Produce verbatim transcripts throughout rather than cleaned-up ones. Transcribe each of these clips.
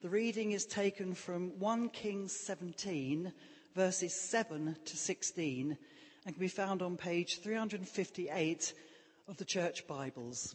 The reading is taken from First Kings seventeen, verses seven to sixteen, and can be found on page three hundred fifty-eight of the Church Bibles.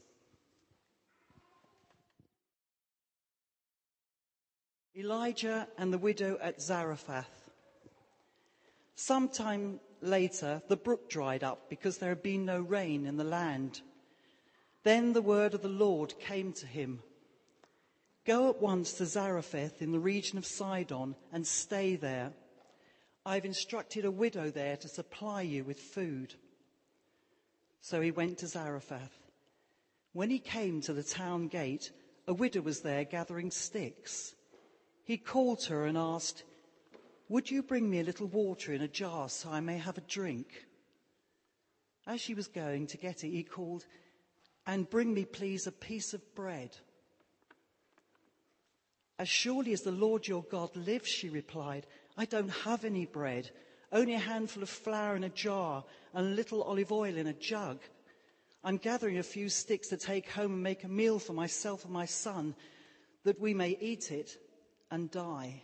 Elijah and the widow at Zarephath. Sometime later, the brook dried up because there had been no rain in the land. Then the word of the Lord came to him. Go at once to Zarephath in the region of Sidon and stay there. I've instructed a widow there to supply you with food. So he went to Zarephath. When he came to the town gate, a widow was there gathering sticks. He called to her and asked, "Would you bring me a little water in a jar so I may have a drink?" As she was going to get it, he called, "And bring me, please, a piece of bread." "As surely as the Lord your God lives," she replied, "I don't have any bread, only a handful of flour in a jar and a little olive oil in a jug. I'm gathering a few sticks to take home and make a meal for myself and my son, that we may eat it and die."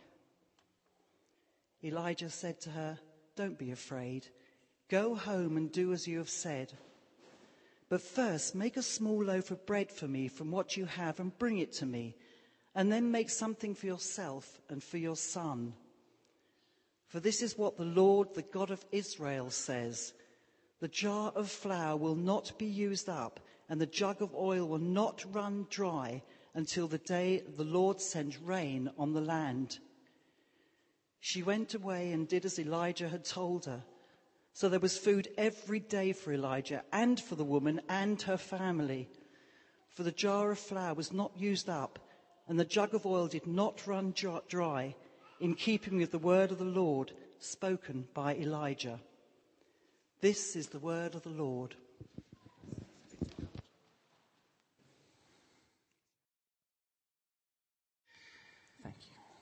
Elijah said to her, "Don't be afraid. Go home and do as you have said. But first make a small loaf of bread for me from what you have and bring it to me. And then make something for yourself and for your son. For this is what the Lord, the God of Israel, says. The jar of flour will not be used up, and the jug of oil will not run dry until the day the Lord sends rain on the land." She went away and did as Elijah had told her. So there was food every day for Elijah and for the woman and her family. For the jar of flour was not used up, and the jug of oil did not run dry, in keeping with the word of the Lord spoken by Elijah. This is the word of the Lord. Thank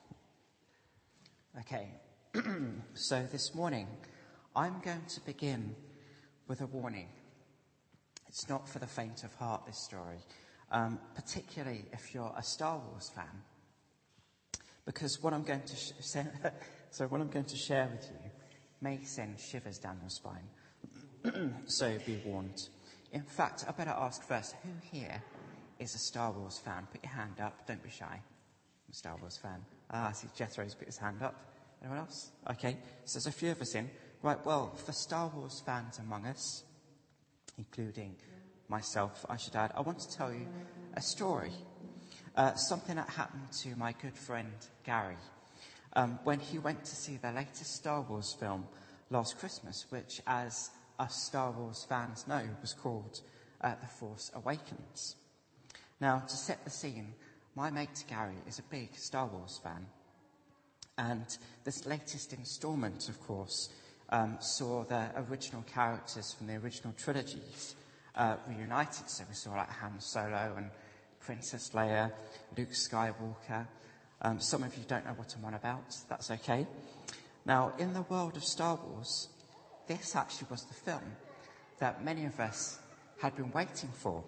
you. Okay, so this morning I'm going to begin with a warning. It's not for the faint of heart, this story. Um, particularly if you're a Star Wars fan, because what I'm going to sh- say, so what I'm going to share with you may send shivers down your spine. So be warned. In fact, I better ask first: who here is a Star Wars fan? Put your hand up. Don't be shy. I'm a Star Wars fan. Ah, I see Jethro's put his hand up. Anyone else? Okay, so there's a few of us in. Right. Well, for Star Wars fans among us, including myself, I should add, I want to tell you a story, uh, something that happened to my good friend Gary um, when he went to see the latest Star Wars film last Christmas, which, as us Star Wars fans know, was called uh, The Force Awakens. Now, to set the scene, my mate Gary is a big Star Wars fan, and this latest instalment, of course, um, saw the original characters from the original trilogies Uh, reunited. So we saw like Han Solo and Princess Leia, Luke Skywalker. Um, some of you don't know what I'm on about. That's okay. Now, in the world of Star Wars, this actually was the film that many of us had been waiting for.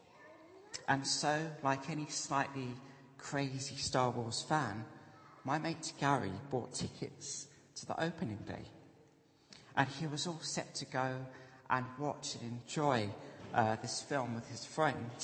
And so, like any slightly crazy Star Wars fan, my mate Gary bought tickets to the opening day. And he was all set to go and watch and enjoy uh, this film with his friend.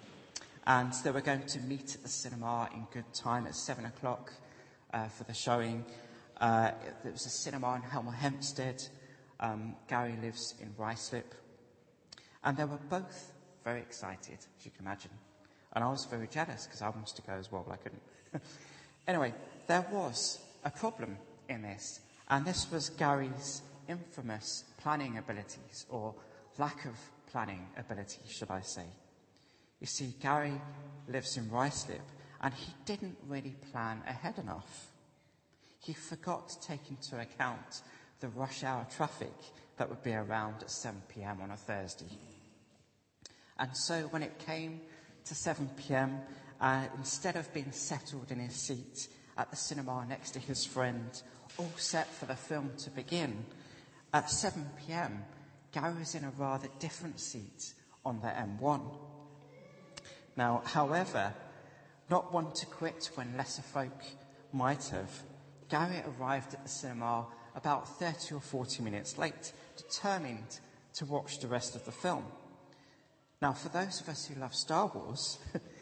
And they were going to meet at the cinema in good time at seven o'clock uh, for the showing. Uh, there was a cinema in Hemel Hempstead. Um, Gary lives in Ruislip. And they were both very excited, as you can imagine. And I was very jealous because I wanted to go as well, but I couldn't. Anyway, there was a problem in this. And this was Gary's infamous planning abilities, or lack of planning ability, should I say. You see, Gary lives in Ruislip, and he didn't really plan ahead enough. He forgot to take into account the rush hour traffic that would be around at seven p.m. on a Thursday. And so when it came to seven p.m, uh, instead of being settled in his seat at the cinema next to his friend, all set for the film to begin, at seven p.m, Gary was in a rather different seat on the M one. Now, however, Not one to quit when lesser folk might have, Gary arrived at the cinema about thirty or forty minutes late, determined to watch the rest of the film. Now, for those of us who love Star Wars,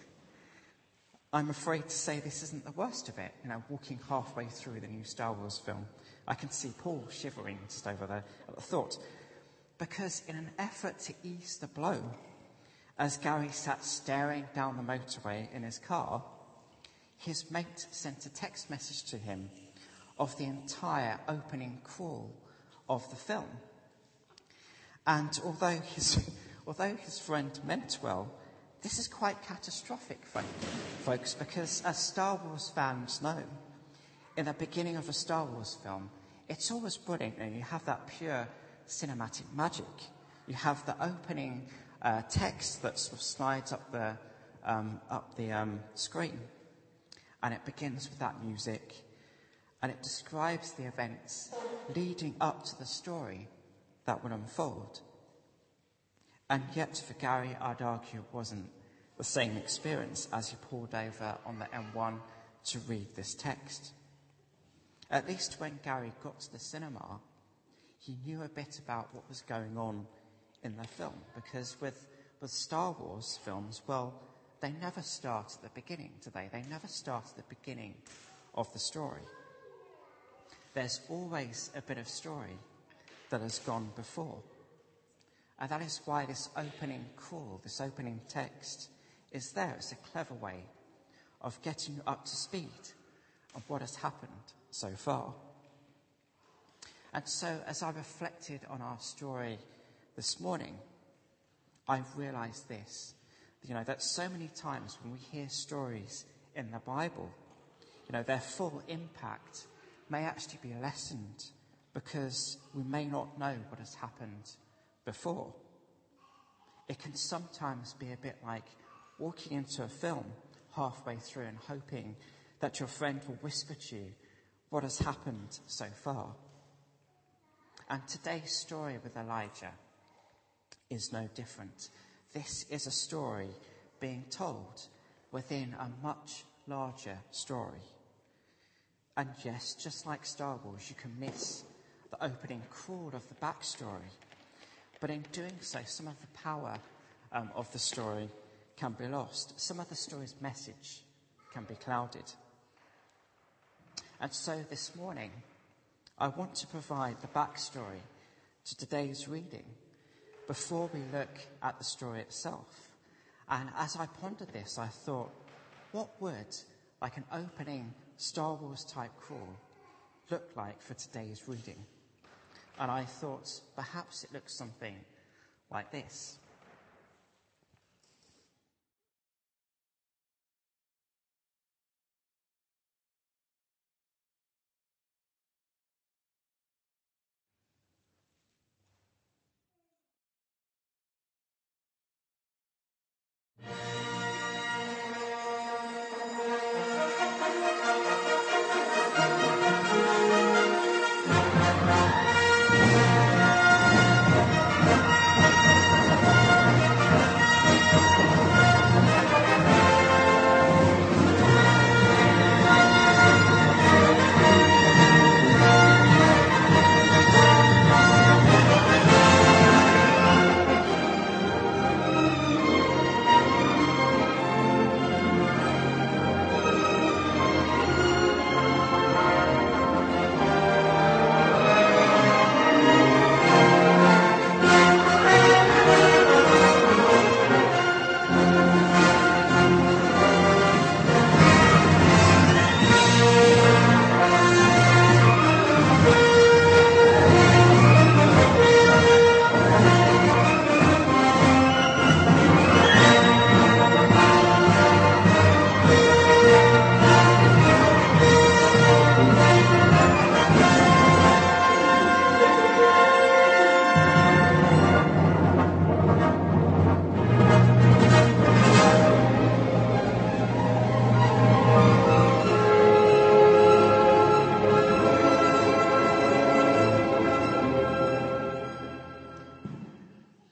I'm afraid to say this isn't the worst of it. You know, walking halfway through the new Star Wars film, I can see Paul shivering just over there at the thought. Because in an effort to ease the blow, as Gary sat staring down the motorway in his car, his mate sent a text message to him of the entire opening crawl of the film. And although his, although his friend meant well, this is quite catastrophic, folks, because as Star Wars fans know, in the beginning of a Star Wars film, it's always brilliant, and you have that pure cinematic magic. You have the opening uh, text that sort of slides up the um, up the um, screen, and it begins with that music, and it describes the events leading up to the story that will unfold. And yet, for Gary, I'd argue it wasn't the same experience as he pulled over on the M one to read this text. At least when Gary got to the cinema, he knew a bit about what was going on in the film, because with, with Star Wars films, well, they never start at the beginning, do they? They never start at the beginning of the story. There's always a bit of story that has gone before. And that is why this opening call, this opening text, is there. It's a clever way of getting you up to speed of what has happened so far. And so, as I reflected on our story this morning, I realised this, you know, that so many times when we hear stories in the Bible, you know, their full impact may actually be lessened because we may not know what has happened before. It can sometimes be a bit like walking into a film halfway through and hoping that your friend will whisper to you what has happened so far. And today's story with Elijah is no different. This is a story being told within a much larger story. And yes, just like Star Wars, you can miss the opening crawl of the backstory. But in doing so, some of the power um, of the story can be lost. Some of the story's message can be clouded. And so this morning, I want to provide the backstory to today's reading before we look at the story itself. And as I pondered this, I thought, what would, like an opening Star Wars type crawl, look like for today's reading? And I thought, perhaps it looks something like this.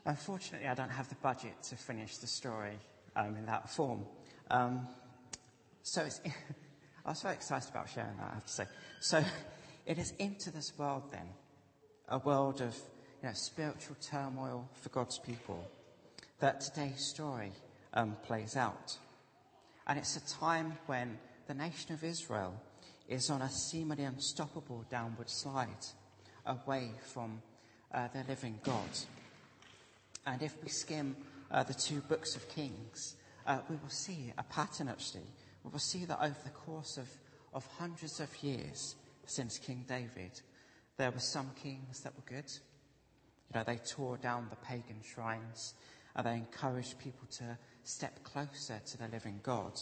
Unfortunately, I don't have the budget to finish the story um, in that form. Um, So it's, I was very excited about sharing that, I have to say. So it is into this world then, a world of you know, spiritual turmoil for God's people, that today's story um, plays out. And it's a time when the nation of Israel is on a seemingly unstoppable downward slide away from uh, their living God. And if we skim uh, the two books of Kings, uh, we will see a pattern actually. We will see that over the course of, of hundreds of years since King David, there were some kings that were good. You know, they tore down the pagan shrines and they encouraged people to step closer to the living God.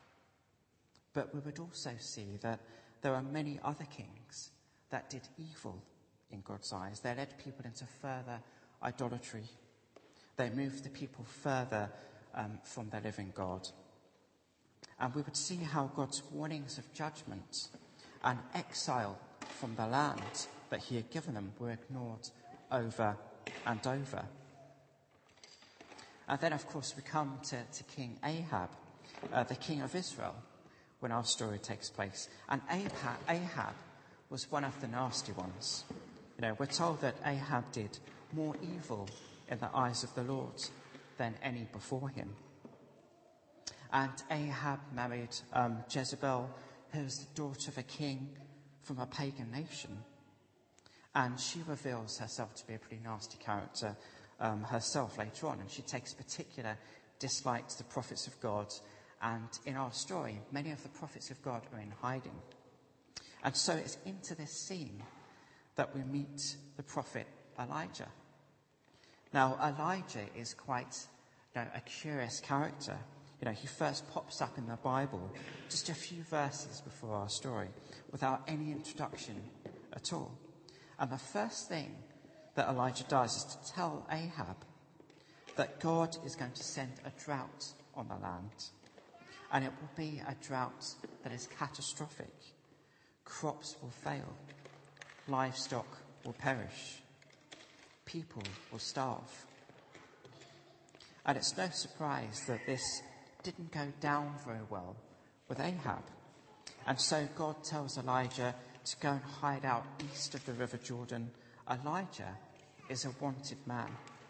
But we would also see that there are many other kings that did evil in God's eyes. They led people into further idolatry. They moved the people further um, from the living God. And we would see how God's warnings of judgment and exile from the land that he had given them were ignored over and over. And then, of course, we come to, to King Ahab, uh, the king of Israel, when our story takes place. And Ahab, Ahab was one of the nasty ones. You know, we're told that Ahab did more evil in the eyes of the Lord than any before him. And Ahab married um, Jezebel, who was the daughter of a king from a pagan nation. And she reveals herself to be a pretty nasty character um, herself later on. And she takes particular dislike to the prophets of God. And in our story, many of the prophets of God are in hiding. And so it's into this scene that we meet the prophet Elijah. Now, Elijah is quite you know, a curious character. You know, he first pops up in the Bible just a few verses before our story, without any introduction at all. And the first thing that Elijah does is to tell Ahab that God is going to send a drought on the land. And it will be a drought that is catastrophic. Crops will fail. Livestock will perish. People will starve. And it's no surprise that this didn't go down very well with Ahab. And so God tells Elijah to go and hide out east of the River Jordan. Elijah is a wanted man.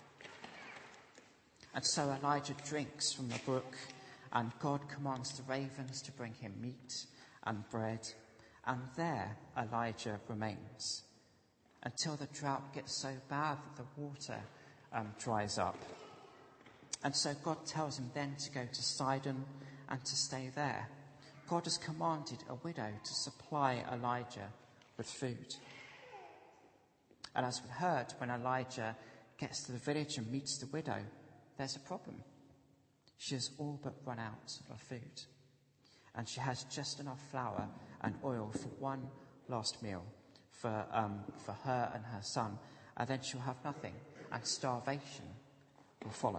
And so Elijah drinks from the brook, and God commands the ravens to bring him meat and bread. And there Elijah remains until the drought gets so bad that the water um, dries up. And so God tells him then to go to Sidon and to stay there. God has commanded a widow to supply Elijah with food. And as we heard, when Elijah gets to the village and meets the widow, there's a problem. She has all but run out of food. And she has just enough flour and oil for one last meal for, um, for her and her son. And then she'll have nothing, and starvation will follow.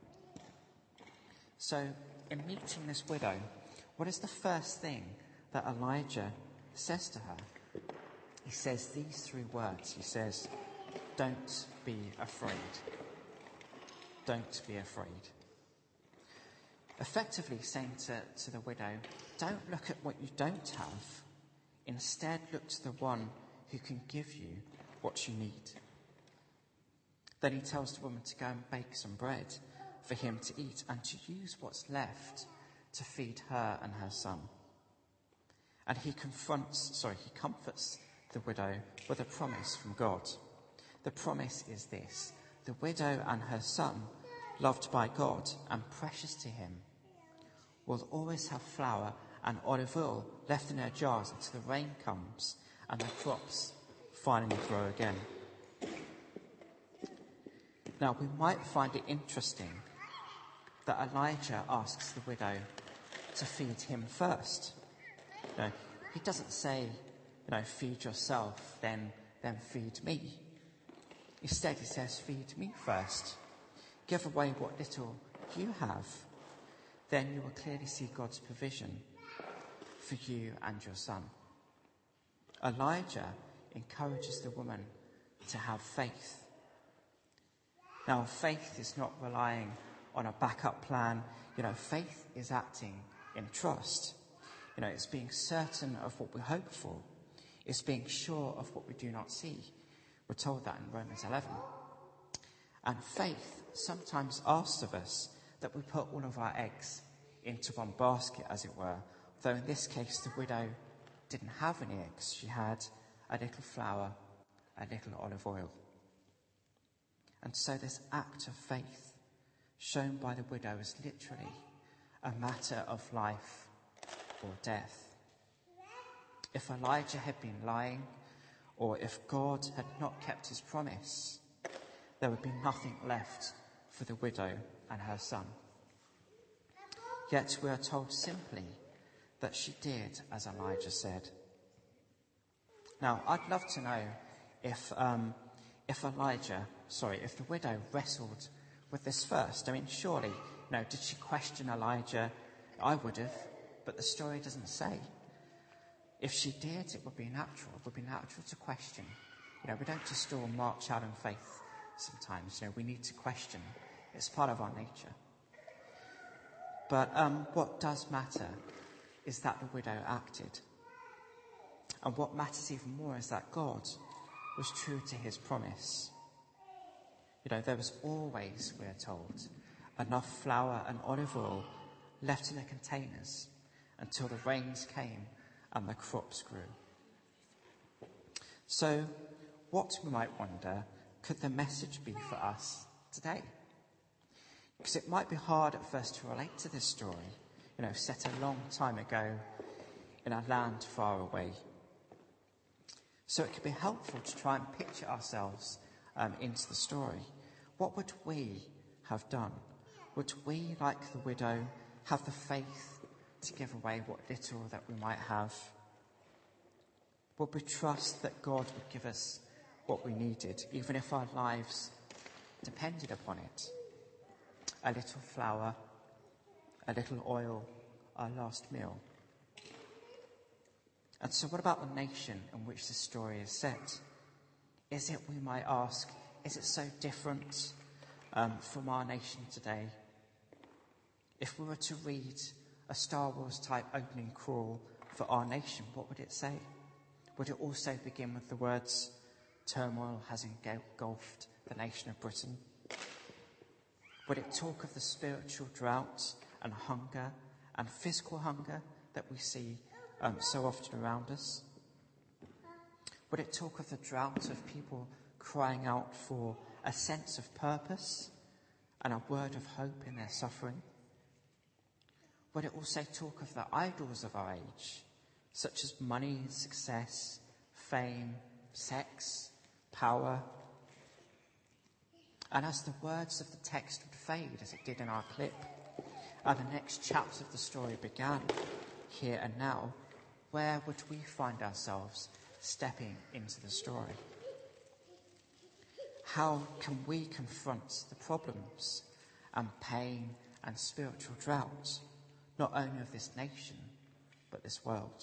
So, in meeting this widow, what is the first thing that Elijah says to her? He says these three words. He says, "Don't be afraid. Don't be afraid." Effectively saying to, to the widow, don't look at what you don't have. Instead, look to the one who can give you what you need. Then he tells the woman to go and bake some bread for him to eat and to use what's left to feed her and her son. And he confronts, sorry, he comforts the widow with a promise from God. The promise is this: the widow and her son, loved by God and precious to him, will always have flour and olive oil left in their jars until the rain comes and the crops finally grow again. Now, we might find it interesting that Elijah asks the widow to feed him first. You know, he doesn't say, you know, feed yourself, then, then feed me. Instead, he says, feed me first. Give away what little you have. Then you will clearly see God's provision for you and your son. Elijah encourages the woman to have faith. Now, faith is not relying on a backup plan. You know, faith is acting in trust. You know, it's being certain of what we hope for. It's being sure of what we do not see. We're told that in Romans eleven. And faith sometimes asks of us that we put all of our eggs into one basket, as it were, though in this case the widow didn't have any eggs. She had a little flour, a little olive oil. And so this act of faith shown by the widow is literally a matter of life or death. If Elijah had been lying, or if God had not kept his promise, there would be nothing left for the widow and her son. Yet we are told simply that she did as Elijah said. Now, I'd love to know if um, if Elijah, sorry, if the widow wrestled with this first. I mean, surely, you know, did she question Elijah? I would have, but the story doesn't say. If she did, it would be natural. It would be natural to question. You know, we don't just all march out in faith sometimes. You know, we need to question. It's part of our nature. But um, what does matter is that the widow acted. And what matters even more is that God was true to his promise. You know, there was always, we are told, enough flour and olive oil left in the containers until the rains came and the crops grew. So, what, we might wonder, could the message be for us today? Because it might be hard at first to relate to this story, you know, set a long time ago in a land far away. So it could be helpful to try and picture ourselves um, into the story. What would we have done? Would we, like the widow, have the faith to give away what little that we might have? Would we trust that God would give us what we needed, even if our lives depended upon it? A little flour, a little oil, our last meal. And so what about the nation in which the story is set? Is it, we might ask, is it so different um, from our nation today? If we were to read a Star Wars type opening crawl for our nation, what would it say? Would it also begin with the words, turmoil has engulfed the nation of Britain? Would it talk of the spiritual drought and hunger and physical hunger that we see um, so often around us? Would it talk of the drought of people crying out for a sense of purpose and a word of hope in their suffering? Would it also talk of the idols of our age, such as money, success, fame, sex, power? And as the words of the text would fade, as it did in our clip, and the next chapter of the story began, here and now, where would we find ourselves stepping into the story? How can we confront the problems and pain and spiritual drought, not only of this nation, but this world?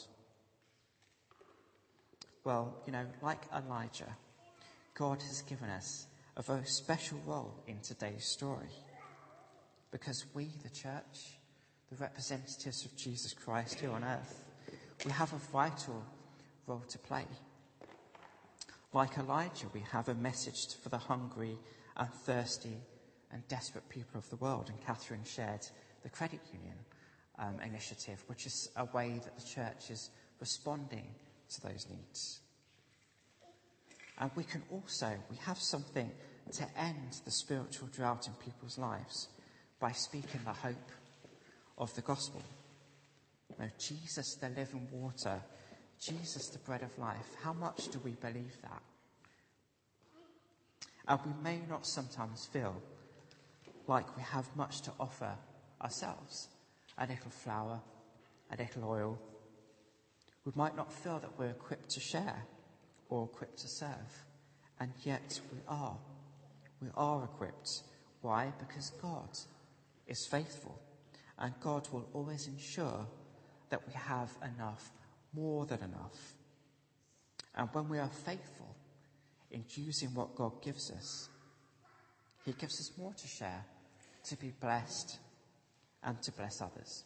Well, you know, like Elijah, God has given us a very special role in today's story, because we, the church, the representatives of Jesus Christ here on earth, we have a vital role to play. Like Elijah, we have a message for the hungry and thirsty and desperate people of the world. And Catherine shared the Credit Union um, initiative, which is a way that the church is responding to those needs. And we can also, we have something to end the spiritual drought in people's lives by speaking the hope of the gospel. You know, Jesus, the living water, Jesus, the bread of life. How much do we believe that? And we may not sometimes feel like we have much to offer ourselves. A little flour, a little oil. We might not feel that we're equipped to share or equipped to serve. And yet we are. We are equipped. Why? Because God is faithful. And God will always ensure that we have enough, more than enough. And when we are faithful in using what God gives us, he gives us more to share, to be blessed and to bless others.